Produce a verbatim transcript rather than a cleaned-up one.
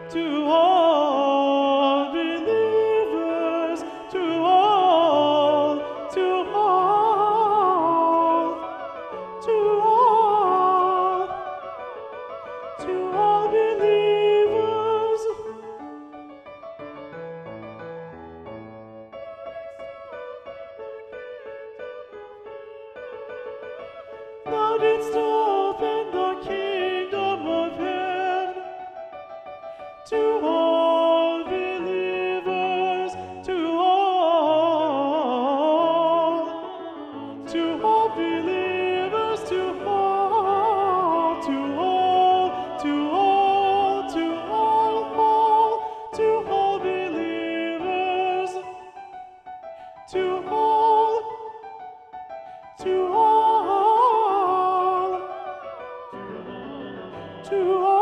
to all believers, to all, to all, to all, to all believers. Thou didst open the kingdom of heaven to all believers, to all, to all believers, to all, to all, to all, to all, all, to all believers, to all, to all, to all.